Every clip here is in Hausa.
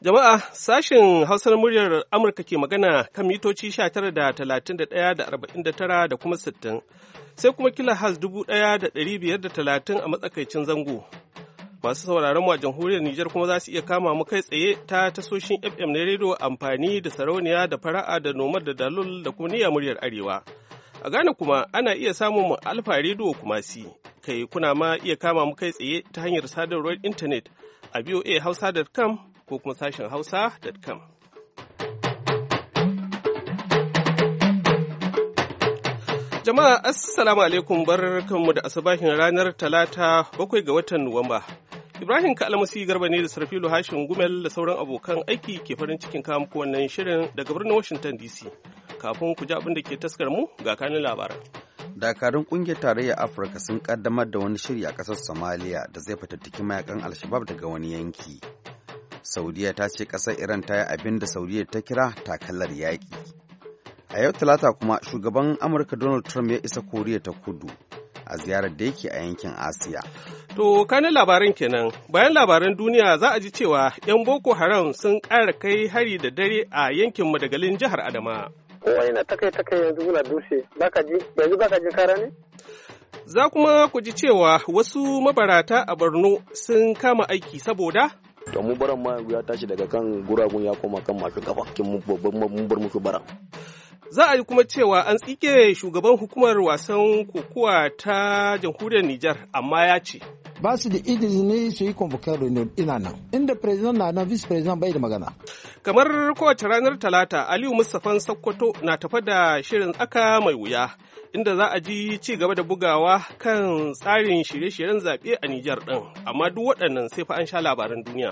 Jama'a, sashen Hausar muryar Amurka ke magana kan mitoci 19 da 31 da 49 da kuma 60, sai kuma kilohertz 1530 a matsakaicin zango. Masu sauraron mu a jamhuriyar Nijar kuma za su iya kama mu kai tsaye ta tasoshin FM na rediyo amfani da sarauniya da fara'a da nomad da dalol da kuma niyya muryar Arewa. A Ghana kuma ana iya samun mu Alfa rediyo Kumasi, kai kuna ma iya kama mu kai tsaye ta hanyar sadarwar intanet a voahausa.com ko kuma sashen hausa.com. Jama'a assalamu alaikum, barkanmu da asabahin ranar talata 7 ga watan Nuwamba. Ibrahim Kalmasi Garba ne da Sarfilu Hashin Gumel da sauran abokan aiki ke farin cikin kawo muku wannan shirin daga birnin Washington DC. Kafin ku ji abin da ke taskar mu ga kanin labaran. Dakarun kungiyar tarayyar Afirka sun kaddamar da wani shiri a ƙasar Somalia da zai fatattaki mayakan Al-Shabaab daga wani yanki. Saudiya ta ce ƙasar Iran ta yi abin da Saudiya ta kira takalar yaƙi. A yau Talata kuma shugaban Amurka Donald Trump ya isa Koriya ta Kudu a ziyarar da yake a yankin Asiya. To, kanin labaran kenan. Bayan labaran duniya za a ji cewa 'yan Boko Haram sun ƙara kai hari da dare a yankin Madagalin jihar Adamawa. Kowa yana takai yanzu muna dushe. Yanzu baka ji kara ne? Za kuma ku ji cewa wasu mabarata a Borno sun kama aiki saboda to mu baran ma ya tashi daga kan guragun ya koma kan masu kafa kin mu babban mun bar musu bara. Za a yi kuma cewa an tsike shugaban hukumar wasan kokowa ta jamhuriyar Nijar, amma ya ce ba su da izini su yi convocar reunion ina nan inda president na nan vice president bai da magana. Kamar kowace ranar Talata, Aliyu Mustapha Sokoto na tafa da shirin tsaka mai wuya, inda za a ji ci gaba da bugawa kan tsarin shirye-shiryen zaɓe a Nijar ɗin, amma duk waɗannan sai fa an sha labaran duniya.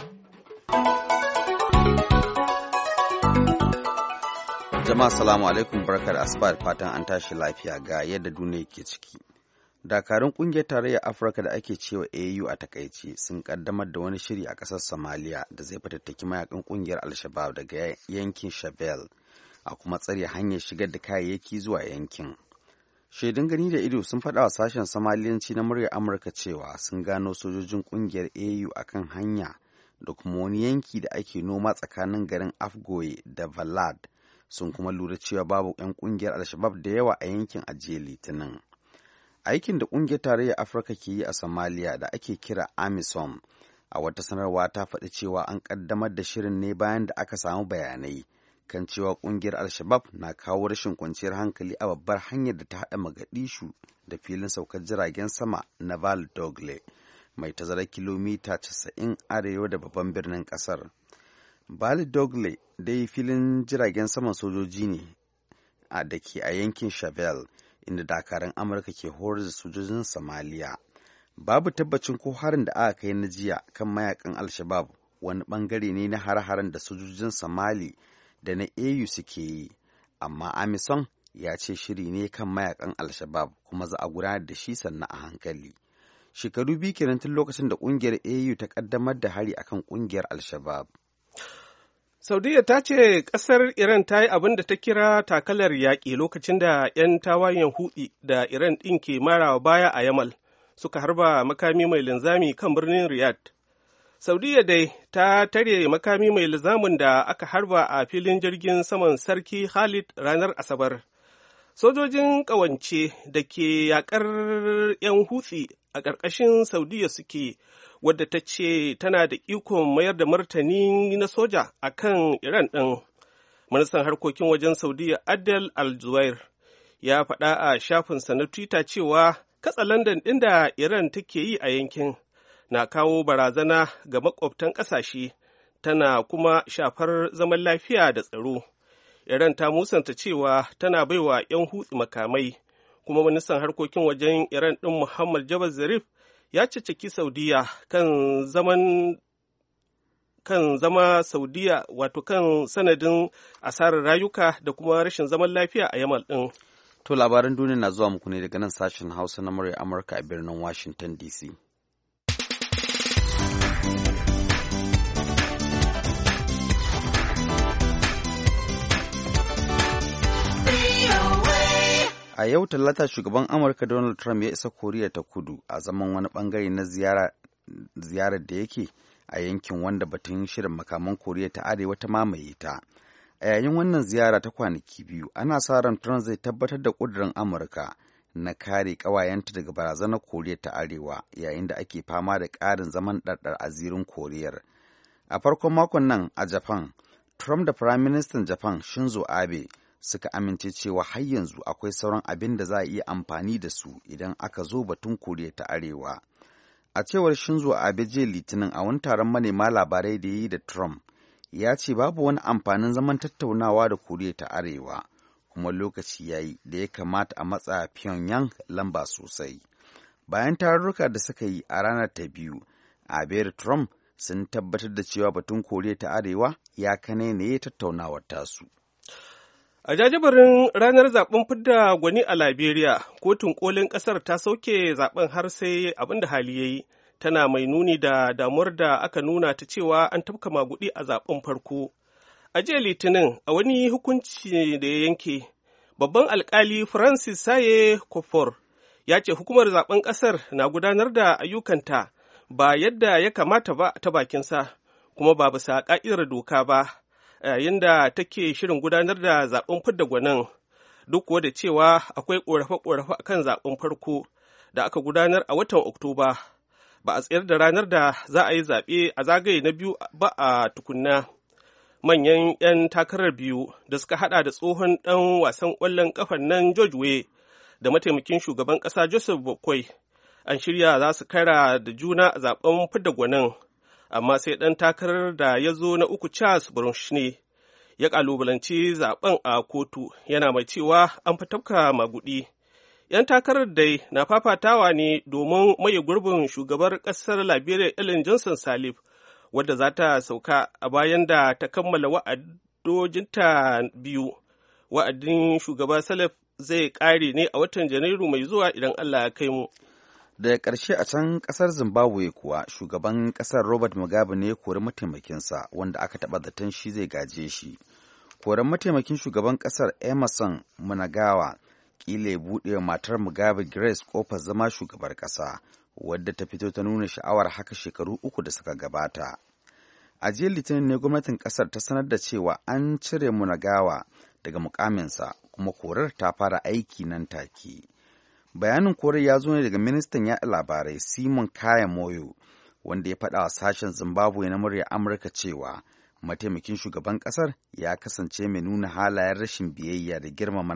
Jama'a salamu alaikum, barkar asuba da fatan an tashi lafiya ga yadda duniya ke ciki. Dakarun kungiyar tarayyar Afirka da ake cewa AU a takaice sun kaddamar da wani shiri a ƙasar Somalia da zai fatattaki mayakan kungiyar Al-Shabaab daga yankin Shabelle a kuma tsare hanyar shigar da kayayyaki zuwa yankin. Shaidun gani da ido sun faɗa wa sashen Somaliyanci na muryar Amurka cewa sun gano sojojin kungiyar AU akan hanya da kuma wani yanki da ake noma tsakanin garin Afgoye da Valad. Sun kuma lura cewa babu 'yan kungiyar Al-Shabaab da yawa a yankin a jiya Litinin. Aikin da kungiyar tarayyar Afirka ke yi a Somalia da ake kira AMISOM a wata sanarwa ta faɗi cewa an ƙaddamar da shirin ne bayan da aka samu bayanai kan cewa kungiyar Al-Shabaab na kawo rashin kwanciyar hankali a babbar hanyar da ta haɗa Mogadishu da filin saukar jiragen sama na Val Dogle mai tazarar kilomita 90 arewa da babban birnin ƙasar. Val Dogle dai filin jiragen saman sojoji ne da ke a yankin Shabelle inda dakarun Amurka ke horar da sojojin Somalia. Babu tabbacin ko harin da aka kai na jiya kan mayakan Al-Shabaab wani bangare ne na hare-haren da sojojin Somali da na AU suke yi, amma AMISOM ya ce shiri ne kan mayakan Al-Shabaab kuma za a gudanar da shi sannan a hankali. Shekaru biyu kenan tun lokacin da kungiyar AU ta kaddamar da hari akan kungiyar Al-Shabaab. Saudiya ta ce ƙasar Iran ta yi abin da ta kira takalar yaƙi lokacin da 'yan tawayen Houthi da Iran ɗin ke marawa baya a Yamal suka harba makami mai linzami kan birnin Riyadh. Saudiya dai ta tare makami mai linzamin da aka harba a filin jirgin saman Sarki Khalid ranar Asabar. Sojojin ƙawance da ke yaƙar 'yan Houthi a ƙarƙashin Saudiya suke, wadda ta ce tana da ikon mayar da martani na soja a kan Iran ɗin. Ministan harkokin wajen Saudiya Adel Al-Zuwair ya faɗa a shafinsa na Twitter cewa katsalandan ɗin da Iran take yi a yankin na kawo barazana ga makwabtan ƙasashe, tana kuma shafar zaman lafiya da tsaro. Iran ta musanta cewa tana baiwa 'yan Hutsi makamai, kuma ministan harkokin wajen Iran ɗin Muhammad Javad Zarif ya cicciki Saudiya kan zama Saudiya wato kan sanadin asarar rayuka da kuma rashin zaman lafiya a Yamal ɗin. To labaran duniya na zuwa muku ne daga nan sashen Hausa na murya Amurka a birnin Washington DC. A yau Talata shugaban Amurka Donald Trump ya isa Koriya ta Kudu a zaman wani bangare na ziyarar da yake a yankin wanda batun shirin makaman Koriya ta Arewa ta mamaye ta. A yayin wannan ziyara ta kwanaki biyu, ana sa ran Trump zai tabbatar da ƙudurin Amurka na kare ƙawayenta daga barazanar Koriya ta Arewa yayin da ake fama da ƙarin zaman ɗarɗar a zirin Koriyar. A farkon makon nan a Japan, Trump da Firaministan Japan Shinzo Abe suka amince cewa har yanzu akwai sauran abin da za a iya amfani da su idan aka zo batun Koriya ta Arewa. A cewar Shinzo Abe jiya Litinin a wani taron manema labarai da ya yi da Trump, ya ce babu wani amfanin zaman tattaunawa da Koriya ta Arewa, kuma lokaci ya yi da ya kamata a matsa Pyongyang lamba sosai. Bayan tarurruka da suka yi a ranar ta biyu, Abe da Trump sun tabbatar da cewa batun Koriya ta Arewa ya kanene tattaunawar tasu. A jajibirin ranar zaben fidda gwani a Liberia, kotun kolin ƙasar ta sauke zaben har sai abin da hali ya yi, tana mai nuni da damuwar da aka nuna ta cewa an tafka magudi a zaben farko. A jiya Litinin, a wani hukunci da ya yanke, babban alkali Francis Saye Kofor ya ce hukumar zaben ƙasar na gudanar da ayyukanta ba yadda ya kamata ba ta bakinsa, kuma ba bisa ƙa'idar doka ba, yayin da take shirin gudanar da zaben fidda gwanin, duk kuwa da cewa akwai ƙorafe-ƙorafe a kan zaben farko da aka gudanar a watan Oktoba. Ba a tsayar da ranar da za a yi zaɓe a zagaye na biyu ba a tukunna. Manyan 'yan takarar biyu da suka haɗa da tsohon ɗan wasan ƙwallon ƙafan nan George Weah da mataimakin shugaban ƙasa Joseph Boakai an shirya za su kara da juna a zaben fidda gwanin, amma sai ɗan takarar da ya zo na uku Charles Brunshne ya ƙalubalanci zaben a kotu, yana mai cewa an fi tafka magudi. 'Yan takarar dai na fafatawa ne domin maye gurbin shugabar ƙasar Liberia Ellen Johnson Sirleaf, wadda za ta sauka a bayan da ta kammala wa'adojinta biyu. Wa'adin shugaba Sirleaf zai ƙare ne a watan Janairu mai zuwa idan Allah ya kai mu. Daga ƙarshe a can ƙasar Zimbabwe kuwa shugaban ƙasar Robert Mugabe ne ya kori mataimakinsa wanda aka taɓa zaton shi zai gaje shi. Koren mataimakin shugaban ƙasar Emerson Mnangagwa ƙila ya buɗe wa matar Mugabe Grace ƙofar zama shugabar ƙasa, wadda ta fito ta nuna sha'awar haka shekaru 3 da suka gabata. A jiya Litinin ne gwamnatin ƙasar ta sanar da cewa an cire Mnangagwa daga mukaminsa kuma korar ta fara aiki nan take. Bayanin korar ya zo ne daga ministan yaɗa labarai Simon Kaya Moyo, wanda ya faɗa wa sashen Zimbabwe na muryar Amurka cewa mataimakin shugaban ƙasar ya kasance mai nuna halayen rashin biyayya da girmama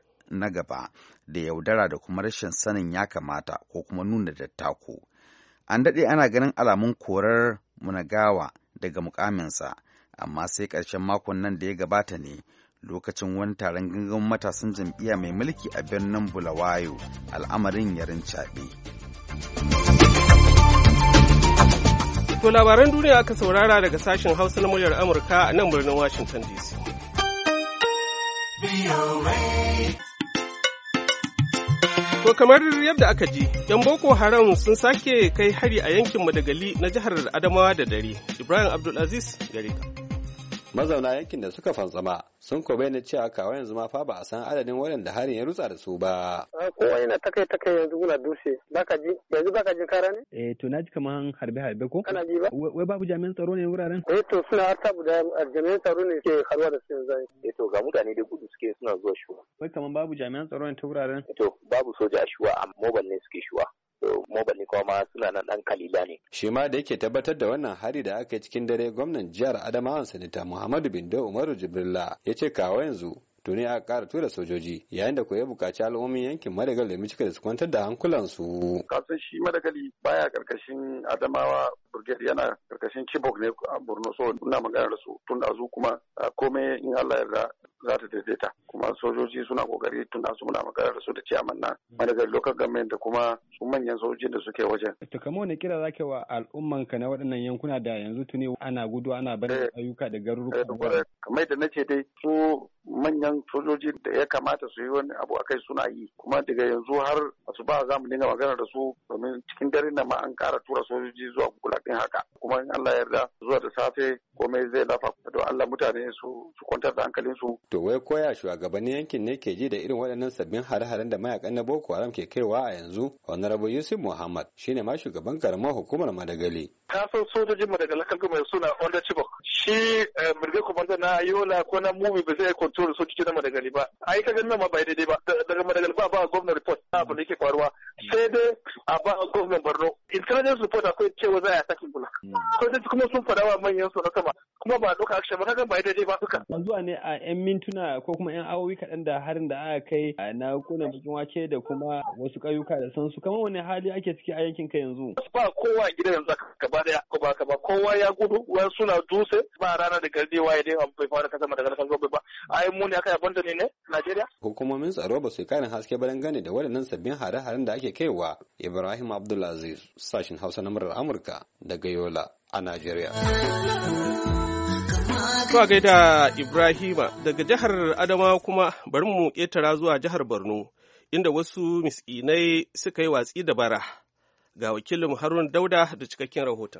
na gaba da yaudara da kuma rashin sanin ya kamata ko kuma nuna dattako. An daɗe ana ganin alamun korar Mnangagwa daga mukaminsa, amma sai ƙarshen makon nan da ya gabata ne lokacin wani taron gangamin matasan jam'iyya mai mulki a birnin Bulawayo al'amarin ya rincaɓe. To labaran duniya aka saurara daga sashen Hausa na muryar Amurka a nan birnin Washington DC. To kamar yadda aka ji, 'yan Boko Haram sun sake kai hari a yankin Madagali na jihar Adamawa da dare. Ibrahim Abdulaziz gare ka. Mazauna yankin da suka fantsama sun ko bayyana cewa kawai yanzu ma fa ba a san adadin waɗanda harin ya rutsa da su ba. Kowa yana ta kai yanzu muna dushe. Baka ji yanzu baka jin kara ne? To na ji kaman harbe ko? Kana ji ba? Wai babu jami'an tsaro ne wuraren? To suna har saboda jami'an tsaro ne ke haruwa da su yanzu. To ga mutane da gudu suke suna zuwa shuwa. Wai kaman babu jami'an tsaro ne ta wuraren? To babu soja a shuwa amma mobile ne suke shuwa. Mobile kuma suna nan ɗan kalila ne. Shi ma da yake tabbatar da wannan hari da aka yi cikin dare, gwamnan jihar Adamawa Sanata Muhammadu Bindo Umaru Jibrilla ya ce kawo yanzu tuni aka ƙara tura sojoji yayin da ya buƙaci al'ummomin yankin Madagali da Micika da su kwantar da hankulansu. Kasan shi Madagali baya karkashin Adamawa Brigade, yana karkashin Chibok ne a Borno, so ina magana da su tun da zu kuma komai in Allah yarda za ta daidaita, kuma sojoji suna kokari tun da su muna magana da su da ciyaman na Madagali local government da kuma su manyan sojojin da suke wajen. To kamar wani kira zaka wa al'umman ka na waɗannan yankuna da yanzu tuni ana gudu ana barin ayyuka da garuruka? Kamar yadda nace dai su manyan sojoji da ya kamata su yi wani abu akai suna yi, kuma daga yanzu har asuba za mu dinga magana da su domin cikin dare nan ma an ƙara tura sojoji zuwa kula ɗin haka, kuma in Allah yarda zuwa da safe komai zai lafa, don Allah mutane su kwantar da hankalin su. To wai koya shugabannin yankin ne ke ji da irin waɗannan sabbin hare-haren da mayakan na Boko Haram ke kaiwa a yanzu? Honorable Yusuf Muhammad shine ma shugaban karamar hukumar Madagali. Ka san sojojin Madagali kan kuma suna under Chibok. Shi Brigade Commander na Yola ko na Mubi ba zai control sojoji na Madagali ba. Ai ka ganin ma bai daidai ba. Daga Madagali ba gwamnati report abu da yake faruwa. Sai dai a ba gwamnatin Borno. Intelligence report akwai cewa za a saki kula. Sojoji kuma sun fada wa manyan su na sama. Kuma ba doka action ba kaga bai daidai ba duka. Zuwa ne a 'yan mintuna ko kuma 'yan awowi kaɗan da harin da aka kai na kuna bikin wake da kuma wasu ƙauyuka da sansu. Kamar wani hali ake ciki a yankin ka yanzu? Ba kowa a gidan yanzu gaba daya ko ba kowa ya gudu wani suna dutse ba rana da gardi waye dai bai fara kasa daga kan gobe ba. Ai mu ne aka yabanta ne Najeriya. Hukumomin tsaro ba su karin haske ba dangane da waɗannan sabbin hare-haren da ake kaiwa. Ibrahim Abdulaziz, sashin Hausa na murar Amurka daga Yola a Najeriya. Zuwa gaida Ibrahima daga jihar Adamawa kuma bari mu ƙetara zuwa jihar Borno inda wasu miskinai suka yi watsi da bara. Ga wakilin Harun Dauda da cikakken rahoton.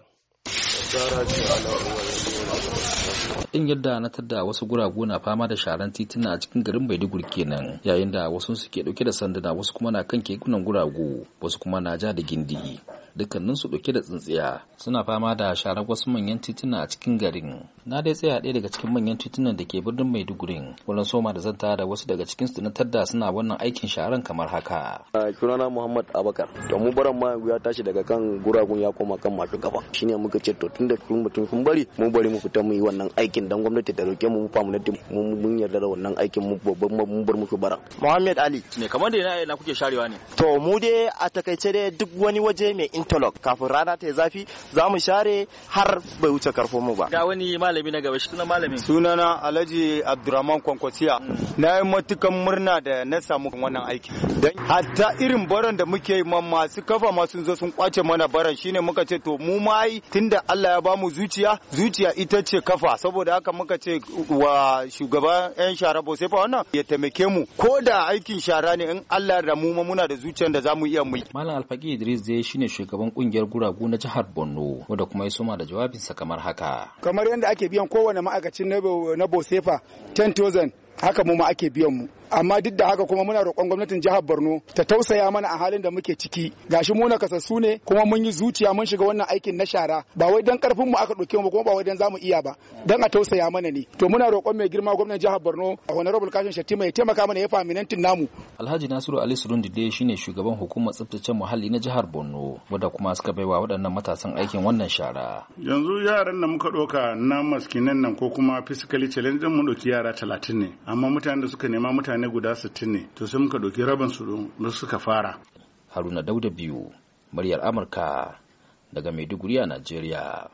In yadda na tadda wasu guragu na fama da sharan tituna a cikin garin Maiduguri kenan, yayin da wasu suke dauke da sanduna, wasu kuma na kan kekunan guragu, wasu kuma na ja da gindi. Dukkanin su dauke da tsintsiya suna fama da sharar wasu manyan tituna a cikin garin. Na dai tsaya ɗaya daga cikin manyan titunan da ke birnin Maiduguri wurin soma da zanta da wasu daga cikin su na tadda suna wannan aikin sharan kamar haka. Sunana Muhammad Abakar. To mu baran ma ya tashi daga kan guragun ya koma kan masu gaba. Shine muka ce to tunda mutum sun bari mu fita mu yi wannan aikin dan gwamnati ta roke mu famunati mun yarda da wannan aikin mu babban mun bar muku bara. Muhammad Ali ne kamar da ina kuke sharewa ne. To mu dai a takaice dai duk wani waje mai interlock kafin rana ta zafi za mu share har bai wuce karfo mu ba. Ga wani malami na gaba shi sunan malamin. Sunana Alhaji Abdurrahman Kwankwasiya. Na yi matukan murna da na samu wannan aiki. Dan hatta irin baran da muke yi masu kafa ma sun zo sun kwace mana baran shine muka ce to mu ma yi tunda Allah ya bamu zuciya ita ce kafa saboda haka muka ce wa shugaban yan shara Bosefa wannan ya taimake mu ko da aikin shara ne in Allah da mu muna da zuciyar da zamu iya mu. Malam Alfaki Idris zai shine shugaban kungiyar guragu na jihar Borno wanda kuma ya soma da jawabinsa kamar haka. Kamar yadda ake biyan kowane ma'aikacin na Bosefa 10,000 haka mu ma ake biyan mu. Amma duk da haka kuma muna roƙon gwamnatin jihar Borno ta tausaya mana a halin da muke ciki. Gashi mu na kasassu ne kuma mun yi zuciya mun shiga wannan aikin na shara ba wai dan karfin mu aka ɗauke mu kuma ba wai dan zamu iya ba dan a tausaya mana ne. To muna roƙon mai girma gwamnatin jihar Borno Honorable Kashin Shattima ya taimaka mana ya faminantin namu. Alhaji Nasiru Ali Surundide shine shugaban hukumar tsaftace muhalli na jihar Borno wanda kuma suka baiwa waɗannan matasan aikin wannan shara. Yanzu yaran da muka ɗauka na maskinan nan ko kuma physically challenge mun ɗauki yara 30 ne amma mutanen da suka nema mutane guda 60 ne to sai muka ɗauki rabin su da suka fara. Haruna Dauda biyu muryar Amurka daga Maiduguri a Najeriya.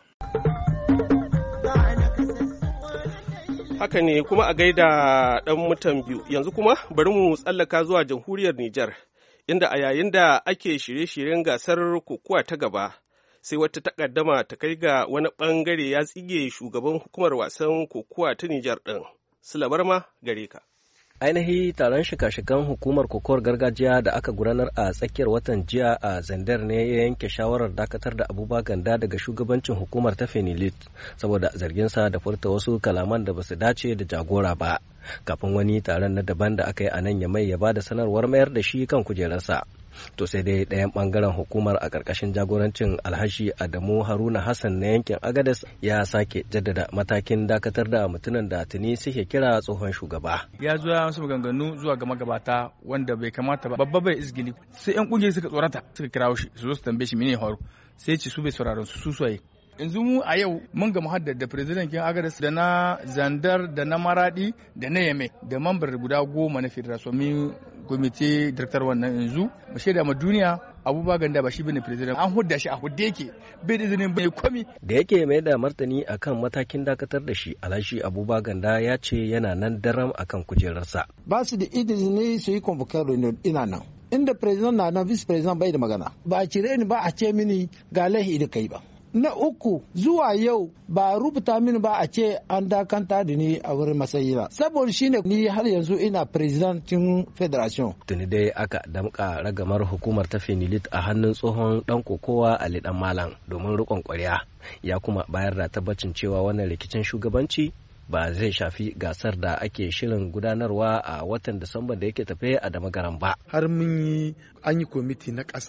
Haka ne kuma a gaida ɗan mutan biyu yanzu kuma bari mu tsallaka zuwa jamhuriyar Nijar inda a yayin da ake shirye-shiryen gasar kokowa ta gaba sai wata takaddama ta kai ga wani ɓangare ya tsige shugaban hukumar wasan kokowa ta Nijar ɗin. Sulabar ma gare ka. Ainihi taron shika-shikan hukumar kokowar gargajiya da aka gudanar a tsakiyar watan jiya a Zandar ne ya yanke shawarar dakatar da Abubakar Ganda daga shugabancin hukumar ta Fenilit saboda zarginsa da furta wasu kalaman da basu dace da jagora ba. Kafin wani taron na daban da aka yi a nan Yamai ya ba da sanarwar mayar da shi kan kujerarsa. To sai dai ɗayan ɓangaren hukumar a ƙarƙashin jagorancin Alhashi Adamu Haruna Hassan na yankin Agadez ya sake jaddada matakin dakatar da mutumin da tuni suke kira tsohon shugaba. Ya zo ya wasu maganganu zuwa ga magabata wanda bai kamata ba, babba bai izgili. Sai 'yan ƙungiyar suka tsorata suka kirawo shi su zo su tambaye shi mene faru. Sai ce su bai sauraron su soye. Yanzu mu a yau mun ga muhaddar da Firizidankin Agadez da na Zandar da na Maradi da na Yame da mambar guda 10 na Federation Committee Director wannan yanzu mu shaida ma duniya Abubakar Ganda ba shi bane president an hudda shi a hudde yake bai da izinin bai komi da yake mai da martani akan matakin dakatar da shi Alhaji Abubakar Ganda ya ce yana nan daram akan kujerarsa ba su da izini su yi convocation ina nan inda president na nan vice president bai da magana ba a cire ni ba a ce mini ga lahi da kai ba na uku zuwa yau ba rubuta mini ba a ce an dakanta da ni a wurin matsayi ba saboda shine ni har yanzu ina presidentin federation. Tuni dai aka damƙa ragamar hukumar ta Fenilit a hannun tsohon dan kokowa Ali Dan Malam domin riƙon ƙwarya ya kuma bayar da tabbacin cewa wannan rikicin shugabanci ba zai shafi gasar da ake shirin gudanarwa a watan Disamba da yake tafe a Damagaran ba. Har an yi kwamiti na ƙasa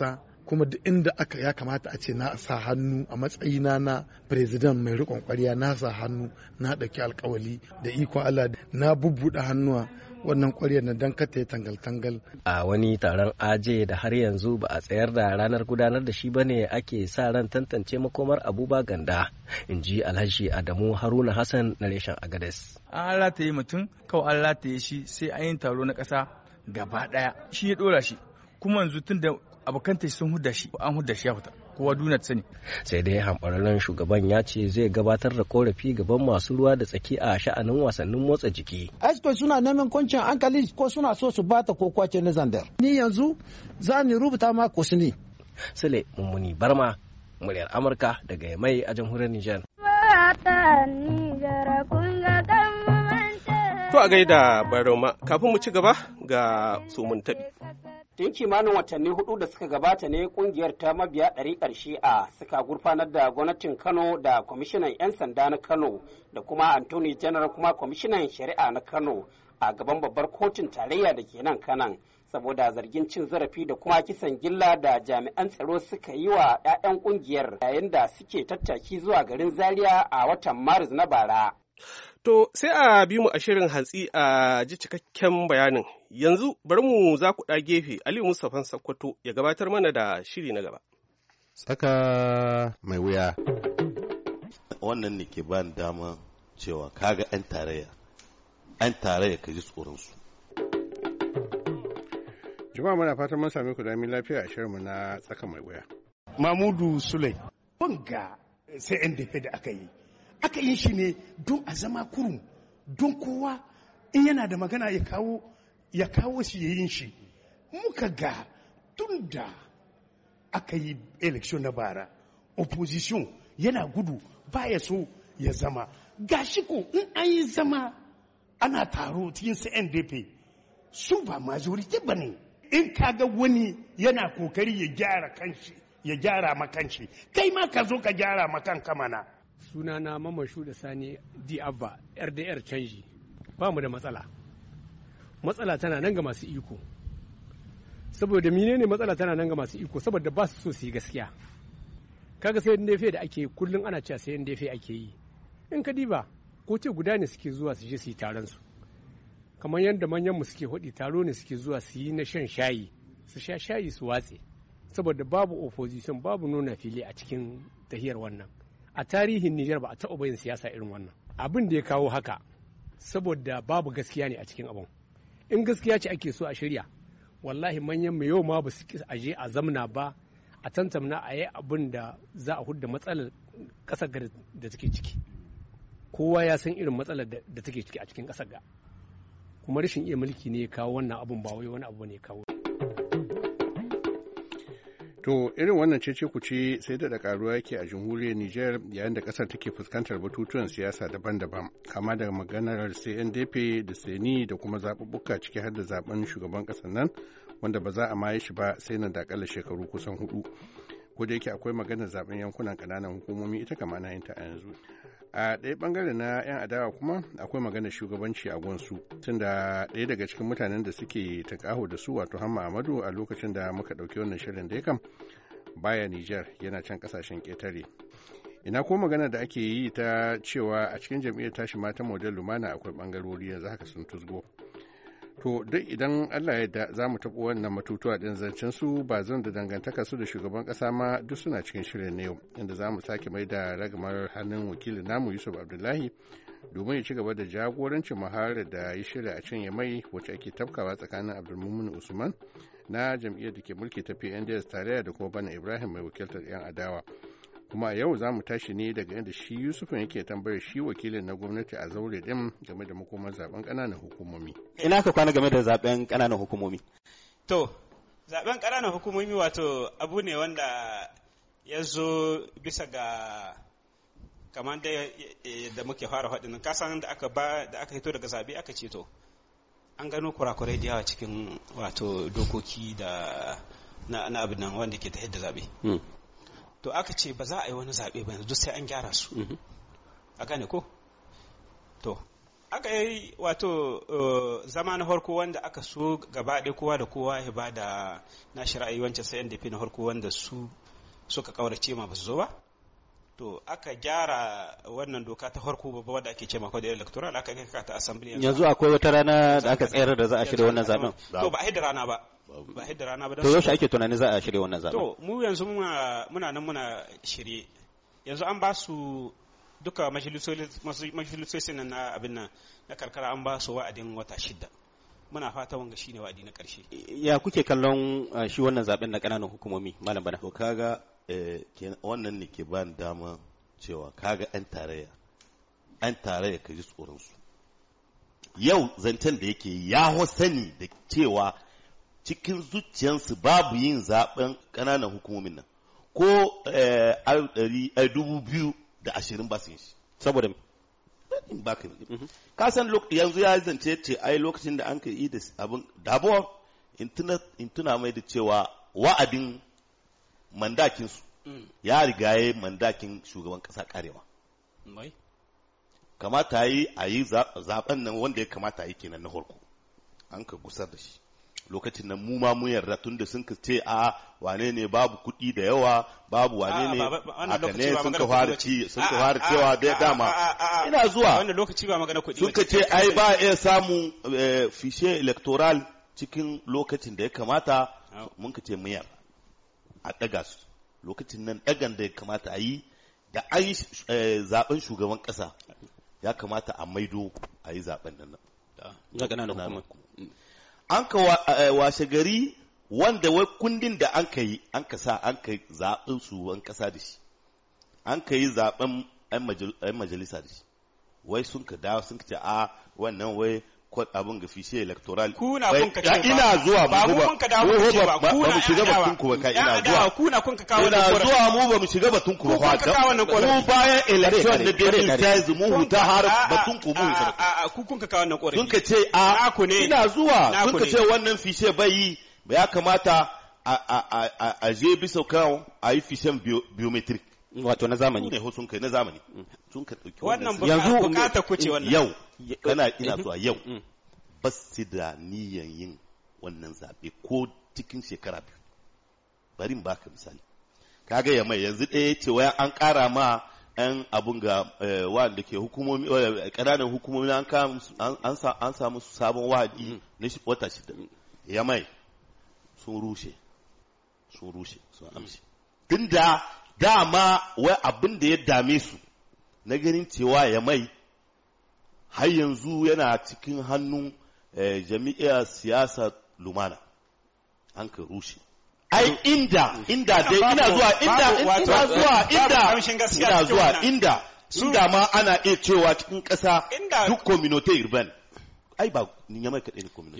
kuma duk inda ya kamata a ce na sa hannu a matsayina na president mai riƙon ƙwarya na sa hannu na ɗauki alƙawali da iko Allah na bubbuɗe hannuwa wannan ƙwaryar na dan kata ya tangal-tangal. A wani taron aje da har yanzu ba a tsayar da ranar gudanar da shi bane ake sa ran tantance makomar Abuba Ganda, in ji Alhaji Adamu Haruna Hassan na reshen Agades. An rataye mutum, kawai an rataye shi sai an yi taro na ƙasa gaba ɗaya. Shi ya ɗora shi, kuma yanzu tun da abokanta sun hudda shi, an hudda shi ya fita. Kowa duniya ta sani. Sai dai hamɓararren shugaban ya ce zai gabatar da korafi gaban masu ruwa da tsaki a sha'anin wasannin motsa jiki. Asko suna neman kwancin hankali ko suna so su bata ko kwace na Zandar. Ni yanzu za ni rubuta ma Kosni. Sule Mummuni Barma, muryar Amurka daga Yamai a jamhuriyar Nijar. To a gaida Baroma, kafin mu ci gaba ga sumun taɓi. Tun kimanin watanni 4 da suka gabata ne kungiyar ta mabiya ɗariƙar Shi'a suka gurfanar da gwamnatin Kano da kwamishinan 'yan sanda na Kano da kuma Attorney General kuma kwamishinan shari'a na Kano a gaban babbar kotun tarayya da ke nan Kanan saboda zargin cin zarafi da kuma kisan gilla da jami'an tsaro suka yi wa 'ya'yan kungiyar yayin da suke tattaki zuwa garin Zaria a watan Maris na bara. To sai a bi mu a shirin hantsi a ji cikakken bayanin. Yanzu bari mu za ku ɗa gefe Aliyu Mustapha Sakkwato ya gabatar mana da shiri na gaba. Tsaka mai wuya. Wannan ne ke ba ni dama cewa kaga 'yan tarayya ka ji tsoronsu. Jama'a muna fatan mun same ku da lafiya a shirinmu na tsaka mai wuya. Mamudu Sulai. Wanga sai NDP da aka yi shi ne don a zama kurum, don kowa in yana da magana ya kawo shi ya yin shi. Muka ga tun da aka yi election na bara, opposition yana gudu baya so ya zama. Gashi ko in an yi zama ana taro cikin NDP su ba majority ba ne. In kaga wani yana kokari ya gyara kanshi, ya gyara makanshi, kai ma ka zo ka gyara makanka mana. Sunana Mamashu da Sani Di Abba, RDR canji, ba mu da matsala. Matsala tana nan ga masu iko. Saboda menene matsala tana nan ga masu iko? Saboda ba su so su yi gaskiya. Kaga sai NDF da ake kullum ana cewa sai NDF ake yi. In ka diba, ko ce guda ne suke zuwa su je su yi taron su. Kamar yadda manyan mu suke hudi taro ne suke zuwa su yi na shan shayi, su sha shayi su watse. Saboda babu opposition, babu nuna fili a cikin tahiyar wannan. A tarihin Nijar ba a taɓa bayin siyasa irin wannan. Abin da ya kawo haka saboda babu gaskiya ne a cikin abin. In gaskiya ce ake so a shirya, wallahi manyan mai yau ma ba su aje a zamna ba a tantamna a yi abin da za a hudda matsalar ƙasar da take ciki. Kowa ya san irin matsalar da take ciki a cikin ƙasar ga. Kuma rashin iya mulki ne ya kawo wannan abin ba wai wani abu ne ya kawo. To irin wannan cece kuce sai da karuwa yake a jamhuriyar Nijar yayin da kasar take fuskantar batutuwan siyasa daban-daban kama daga maganar CNDP da Seni da kuma zaɓuɓɓuka ciki har da zaben shugaban ƙasar nan wanda ba za a maye shi ba sai nan da akalla shekaru kusan 4. Ko da yake akwai maganar zaben yankunan ƙananan hukumomi ita kama na yinta a yanzu. A ɗaya ɓangare na 'yan adawa kuma akwai maganar shugabanci a gonsu tunda ɗaya daga cikin mutanen da suke tunƙaho da su wato Hamma Ahmadu a lokacin da muka ɗauki wannan shirin da ya kam baya Nijar yana can ƙasashen ƙetare. Ina ko magana da ake yi ta cewa a cikin jam'iyyar tashi mata model lumana akwai ɓangarori yanzu haka sun tusgo. To duk idan Allah ya da za mu taɓa wannan matutuwa ɗin zancen su ba zan da dangantaka su da shugaban ƙasa ma duk suna cikin shirin na yau inda za mu sake mai da ragamar hannun wakilin namu Yusuf Abdullahi domin ya ci gaba da jagorancin muhawarar da ya shirya a can mai wacce ake tafkawa tsakanin Abdulmumin Usman na jam'iyyar da ke mulki ta PNDS tarayya da kuma Bana Ibrahim mai wakiltar 'yan adawa. Kuma a yau za mu tashi ne daga inda shi Yusufin yake tambayar shi wakilin na gwamnati a zaure din game da makomar zaben ƙananan hukumomi. Ina ka kwana game da zaben ƙananan hukumomi? To, zaben ƙananan hukumomi wato abu ne wanda ya zo bisa ga kamar da muke fara faɗin kasan da aka hito daga zabe aka ce to an gano kurakurai da yawa cikin wato dokoki da na abin nan wanda ke ta da zabe. To aka ce ba za a yi wani zaɓe ba yanzu sai an gyara su. A gane ko? To, aka yi wato zama na farko wanda aka so gaba ɗaya kowa da kowa ya ba da nashi ra'ayi wancan sai NDP na farko wanda su suka kaurace ma ba su zo ba. To aka gyara wannan doka ta farko babba wadda ake ce mako da electoral aka kai ta assembly. Yanzu akwai wata rana da aka tsayar da za a shirya wannan zaben. To ba a hidda rana ba. Ba a hidda rana ba. To yaushe ake tunanin za a shirya wannan zaben? To mu yanzu muna nan muna shirye. Yanzu an ba su duka majalisoshin nan na abin nan na karkara an ba su wa'adin wata 6. Muna fata wanga shine wa'adi na karshe. Ya kuke kallon shi wannan zaben na kananan hukumomi malam Bana? To kaga wannan ne ke ba ni dama cewa kaga 'yan tarayya ka ji tsoronsu. Yau zancen da yake ya sani da cewa cikin zuciyarsu babu yin zaben ƙananan hukumomin nan ko 2020 ba su yin shi. Saboda ba ka ka san yanzu ya zance ce ai lokacin da an ka yi da abin dabuwa in tuna mai da cewa wa'adin mandakinsu ya riga ya yi mandakin shugaban kasa karewa. Kamata yi a yi zaben nan wanda ya kamata yi kenan na farko an ka gusar da shi lokacin nan mu ma mun yarda tun da sun ka ce a wane ne babu kuɗi da yawa babu wane ne haka ne sun ka fara cewa da dama ina zuwa wannan lokaci ba magana kuɗi sun ka ce ai ba iya samun fishe electoral cikin lokacin da ya kamata mun ka ce muyar a ɗaga su lokacin nan ɗagan da ya kamata a yi da an yi zaben shugaban ƙasa ya kamata a maido a yi zaben nan an ka washe gari wanda wai kundin da an ka yi an ka sa an ka zaben shugaban ƙasa da shi an ka yi zaben 'yan majalisa da shi wai sun ka dawo sun ka ce a wannan wai abin ga fishe electoral kuna kun ka ce ina zuwa ba mu kun ka dawo ku ce ba kuna mu shiga batun ku ba kai ina zuwa kuna kun ka kawo ina zuwa mu ba mu shiga batun ku ba mu bayan election da dai ta yi mu huta har batun ku mu a ku kun ka kawo wannan korafi sun ka ce a ina zuwa sun ka ce wannan fishe bai ya kamata a je bisa kan a yi fishen biometric wato na zamani ne sun kai na zamani sun ka dauki wannan yanzu bukata ku ce wannan yau ina zuwa yau ba su da niyan yin wannan zabe ko cikin shekara biyu bari baka misali kaga ya mai yanzu ɗaya ce waya an ƙara ma ɗan abun ga wanda ke hukumomi ƙananan hukumomi an samu sabon wa'adi na wata 6 ya mai sun rushe sun amshi tunda dama wai abin da ya dame su na ganin cewa ya mai har yanzu yana cikin hannun jami'ar siyasa lumana an ka rushe ai inda dai ina zuwa inda ma ana iya cewa cikin ƙasa duk community urban ai ba ni ya mai kaɗai ne community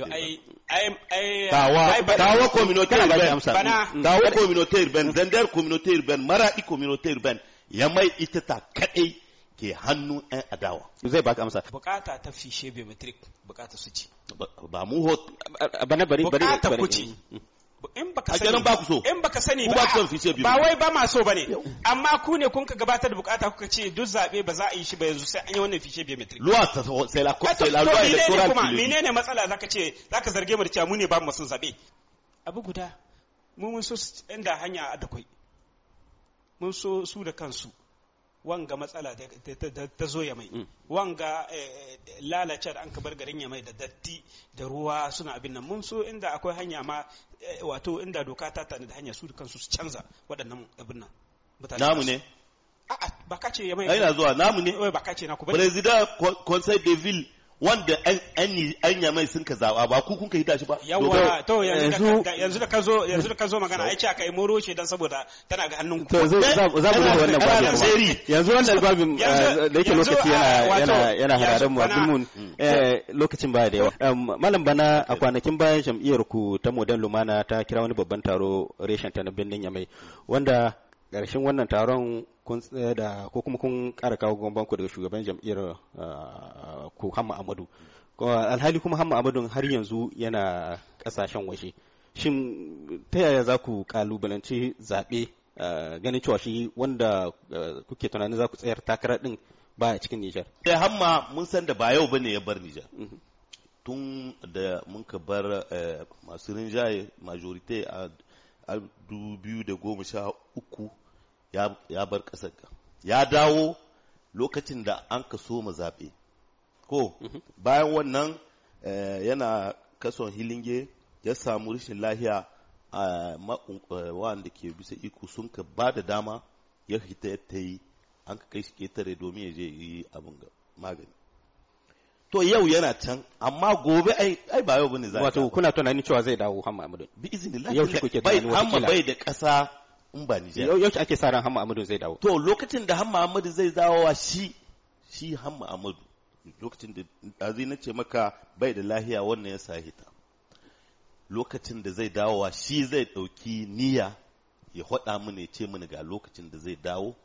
tawa community urban tawa community urban zandar community urban maradi community urban ya mai ita ta kaɗai ke hannun 'yan adawa zai baka amsa bukata ta fishe biometric bukata su ci ba mu hot bana bari bukata ku ci in baka sani ba wai ba ma so bane amma ku ne kun ka gabatar da bukata kuka ce duk zabe ba za a yi shi ba yanzu sai an yi wannan fishe biometric sai la loi electorale kuma menene matsala zaka zarge mu da cewa mu ne ba mu son zabe abu guda mun so inda hanya da kai mun so su da kansu wanga matsala ta zo ya mai wanga lalace da an ka bar garin ya mai da datti da ruwa suna abin nan mun so inda akwai hanya ma wato inda doka ta tana da hanya su da kansu su canza waɗannan abin nan namu ne a'a ba ka ce ya mai ina zuwa namu ne ba ka ce na ku bane president conseil de ville wanda an yamai sun ka zaba ba ku kun ka hita shi ba yawa to yanzu da ka zo magana ai ce aka yi moro shi dan saboda tana ga hannun ku to za mu wannan babin yanzu wannan babin da yake lokaci yana hararin mu abin lokacin baya da yawa malam Bana a kwanakin bayan jam'iyyar ku ta Modern Lumana ta kira wani babban taro reshen ta na birnin Yamai wanda ƙarshen wannan taron kun tsaye da ko kuma kun ƙara kawo gwamban ku daga shugaban jam'iyyar ku Hamma Amadu alhali kuma Hamma Amadu har yanzu yana ƙasashen waje shin ta yaya za ku ƙalubalanci zaɓe ganin cewa shi wanda kuke tunanin za ku tsayar takara ɗin ba cikin Nijar. Sai Hamma mun san da ba yau bane ya bar Nijar. Tun da mun ka bar masu rinjaye majorite a 2013 ya bar ƙasar ya dawo lokacin da an ka so zaɓe ko bayan wannan yana kason hilinge ya samu rashin lahiya a wanda ke bisa iko sun ka ba da dama ya fita ya ta yi an ka kai shi ketare domin ya je yi abin magani. To yau yana can amma gobe ai ba yau bane za wato kuna tunani cewa zai dawo Hamma Ahmadu bi iznillah yau shi kuke tunani Hamma bai da ƙasa in ba Nijar yau shi ake sa ran Hamma Ahmadu zai dawo. To lokacin da Hamma Ahmadu zai dawowa shi Hamma Ahmadu lokacin da azi na ce maka bai da lahiya wannan ya sa hita lokacin da zai dawowa shi zai ɗauki niyya ya faɗa mana ya ce mana ga lokacin da zai dawo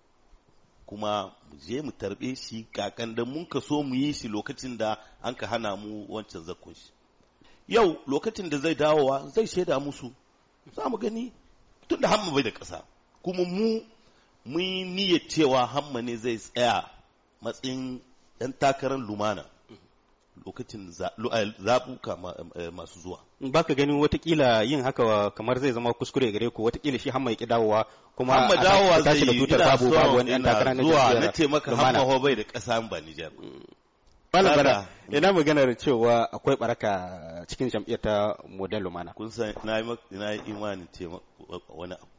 kuma mu je mu tarbe shi kakan da mun ka so mu yi shi lokacin da an ka hana mu wancan zakon shi yau lokacin da zai dawowa zai shaida musu za mu gani tun da Hamma bai da ƙasa kuma mun yi niyyar cewa Hamma ne zai tsaya matsayin ɗan takarar lumana lokacin zaɓuka masu zuwa. Ba ka ganin watakila yin haka kamar zai zama kuskure gare ku watakila shi Hamma ya ƙi dawowa kuma Hamma dawowa zai yi babu wani ɗan takara na zuwa na ce maka Hamma bai da ƙasa ba Nijar. Bala ina maganar cewa akwai baraka cikin jam'iyyar ta Model Lumana. Kun san na yi imanin ce wani abu.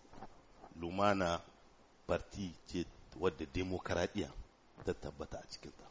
Lumana parti ce wadda demokaradiyya ta tabbata a cikinta.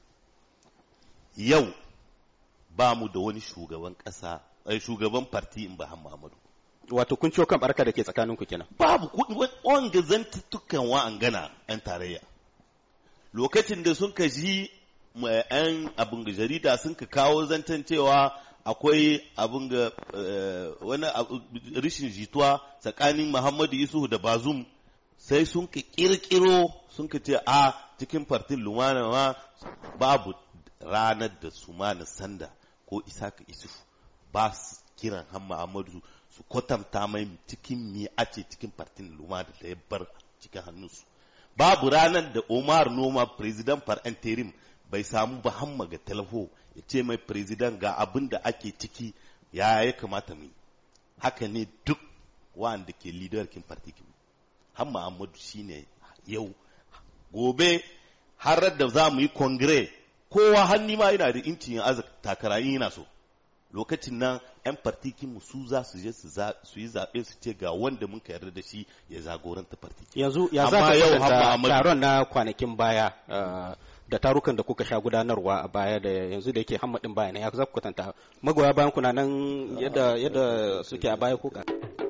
Yau ba mu da wani shugaban ƙasa, shugaban parti in ba Hamma Ahmadu. Wato kun ciwo kan barka da ke tsakaninku kenan. Babu wanga zantuttukan wa'angana 'yan tarayya. Lokacin da sun ka ji 'yan abin ga jarida sun ka kawo zancen cewa akwai abin ga wani rishin jituwa tsakanin Muhammadu Yusufu da Bazum sai sun ka kirkiro sun ka ce a cikin partin Lumana ma babu ranar da su mana sanda ko Isaka Isufu ba su kiran Hamma Ahmadu su kwatanta mai cikin mi a ce cikin partin Lumana da ya bar cikin hannunsu babu ranar da Omar Noma president par interim bai samu ba Hamma ga talafo ya ce mai president ga abin da ake ciki ya kamata mu haka ne duk wanda ke leader kin party kin Hamma Ahmadu shine yau gobe har da za mu yi kongire kowa hannu ma yana da incin yin takara yana so lokacin nan 'yan partikin su za su je su yi zaɓe su ce ga wanda mun ka yarda da shi ya zagoranta partiki yanzu ya za ka yau taron na kwanakin baya da tarukan da kuka sha gudanarwa a baya da yanzu da yake hammadin baya ya za ku kwatanta magoya bayan kuna nan yadda suke a baya kuka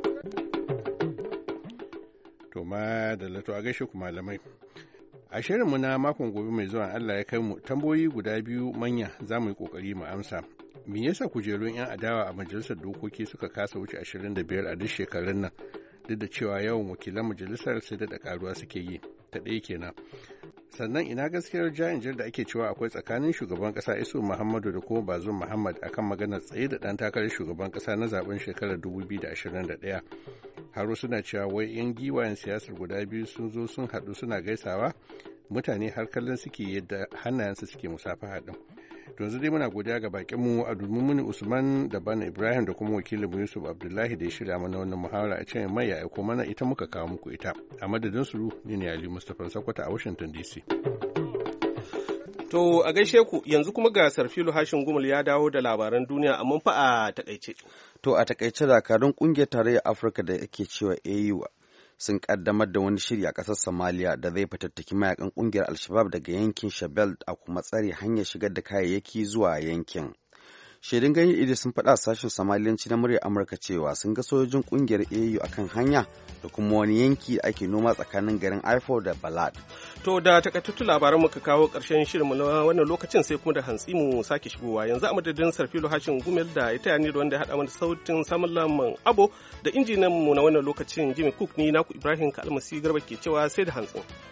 to ma da lato a gaishe ku malamai a shirinmu na makon gobe mai zuwa Allah ya kai mu tambayoyi guda biyu manya za mu yi kokari mu amsa me yasa kujerun 'yan adawa a majalisar dokoki suka kasa wuce 25 a duk shekarun nan duk da cewa yawan wakilan majalisar sai da karuwa suke yi ta ɗaya kenan sannan ina gaskiyar jayin da ake cewa akwai tsakanin shugaban kasa Isu Muhammadu da kuma Bazum Muhammad akan maganar tsaye da ɗan takarar shugaban kasa na zaben shekarar 2021 har suna cewa wai 'yan giwayen siyasar guda biyu sun zo sun haɗu suna gaisawa mutane har kallon suke yadda hannayensu suke musafaha din to yanzu dai muna godiya ga bakinmu Abdulmumuni Usman da Bana Ibrahim da kuma wakilinmu Yusuf Abdullahi da ya shirya mana wannan muhawara a can mai ya aiko mana ita muka kawo muku ita a madadin su ne Ali Mustapha Sakwata a Washington DC. To a gaishe ku yanzu kuma ga Sarfilu Hashin Gumal ya dawo da labaran duniya amma fa a takaice. To a takaice dakarun kungiyar tarayyar Afirka da ake cewa AU sun kaddamar da wani shiri a ƙasar Somalia da zai fatattaki mayakan kungiyar Al-Shabaab daga yankin Shabelle a kuma tsare hanyar shigar da kayayyaki zuwa yankin. Shaidun ganin ido sun faɗa sashen Somaliyanci na muryar Amurka cewa sun ga sojojin kungiyar AU akan hanya da kuma wani yanki da ake noma tsakanin garin Ifo da Balad. To da takaitattun labaran muka kawo ƙarshen shirinmu na wannan lokacin sai kuma da hantsi mu sake shigowa yanzu a madadin Sarfilo Hashin Gumel da ita yani da wanda ya haɗa mana sautin Samuel Abo da injinan mu na wannan lokacin Jimmy Cook ni naku Ibrahim Kalmasi Garba ke cewa sai da hantsin.